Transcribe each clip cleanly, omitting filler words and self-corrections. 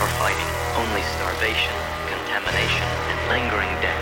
for fighting, only starvation, contamination, and lingering death.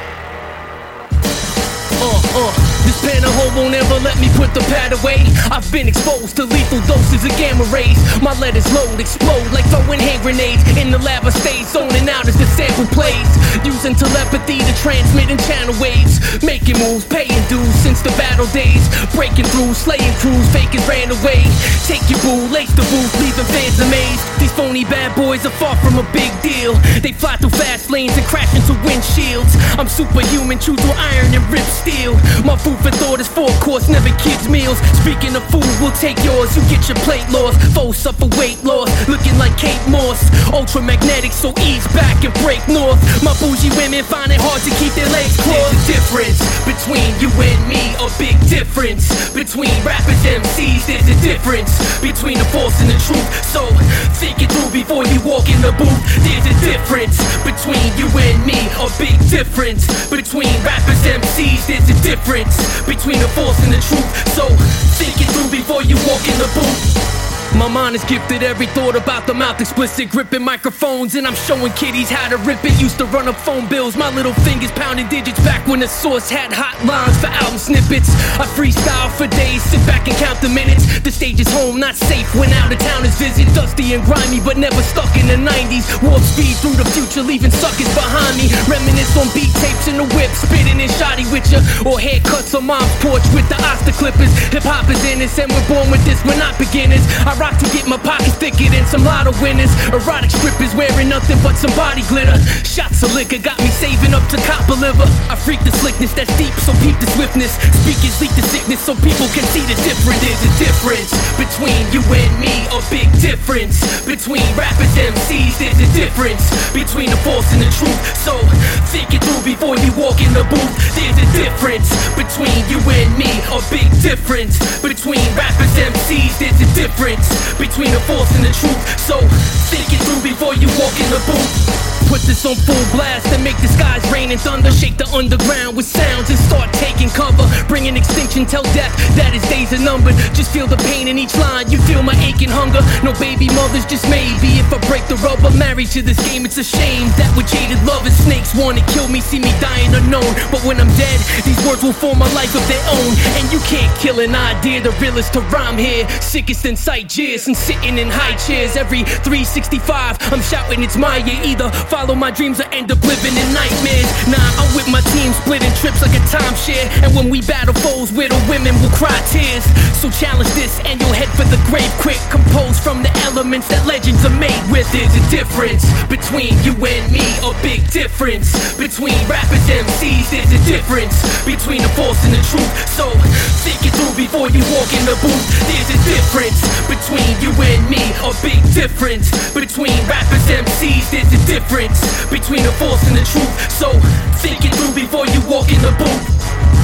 This pen of hope won't ever let me put the pad away. I've been exposed to lethal doses of gamma rays. My letters load, explode like throwing hand grenades. In the lab I stay zoning out as the sample plays, using telepathy to transmit in channel waves. Making moves, paying dues since the battle days. Breaking through, slaying crews, fakers ran away. Take your boo, lace the roof, leaving fans amazed. These phony bad boys are far from a big deal. They fly through fast lanes and crash into windshields. I'm superhuman, chew through iron and rip steel. My food for thought is 4-course, never kids' meals. Speaking of food, we'll take yours. You get your plate lost. Foes suffer weight loss, looking like Kate Moss. Ultramagnetic, so ease back and break north. My bougie women find it hard to keep their legs crossed. There's a difference between you and me, a big difference. Between rappers, MCs, there's a difference between the false and the truth. So think it through before you walk in the booth. There's a difference between you and me, a big difference between rappers, MCs. There's a difference between the false and the truth. So think it through before you walk in the booth. My mind is gifted, every thought about the mouth explicit. Gripping microphones and I'm showing kiddies how to rip it. Used to run up phone bills, my little fingers pounding digits. Back when the source had hotlines for album snippets. I freestyle for days, sit back and count the minutes. The stage is home, not safe when out of towners visit. Dusty and grimy, but never stuck in the 90s. Warp speed through the future, leaving suckers behind me. Reminisce on beat tapes in the whip, spitting and shoddy with ya. Or haircuts on mom's porch with the Oster clippers. Hip-hop is in us and we're born with this, we're not beginners. I rock to get my pockets thicker than some lotto winners. Erotic strippers wearing nothing but some body glitter. Shots of liquor got me saving up to copper liver. I freak the slickness that's deep, so peep the swiftness. Speakers leak the sickness so people can see the difference. There's a difference between you and me, a big difference between rappers, MCs. There's a difference between the false and the truth. So think it through before you walk in the booth. There's a difference between you and me, a big difference between rappers, MCs. There's a difference between the false and the truth. So think it through before you walk in the booth. Put this on full blast and make the skies rain and thunder. Shake the underground with sounds and start taking cover. Bringing extinction, tell death that his days are numbered. Just feel the pain in each line, you feel my aching hunger. No baby mothers, just maybe if I break the rubber. Married to this game, it's a shame that with jaded lovers, snakes want to kill me, see me dying unknown. But when I'm dead, these words will form a life of their own. And you can't kill an idea, the realest to rhyme here. Sickest in sight jeers and sitting in high chairs. Every 365, I'm shouting it's my year. Either follow my dreams or end up living in nightmares. Nah, I'm with my team, splitting trips like a timeshare. And when we battle foes, where the women will cry tears. So challenge this and you'll head for the grave quick. Composed from the elements that legends are made with. There's a difference between you and me, a big difference between rappers, MCs. There's a difference between the false and the truth. So think it through before you walk in the booth. There's a difference between you and me, a big difference between rappers, MCs. There's a difference between the false and the truth. So think it through before you walk in the booth.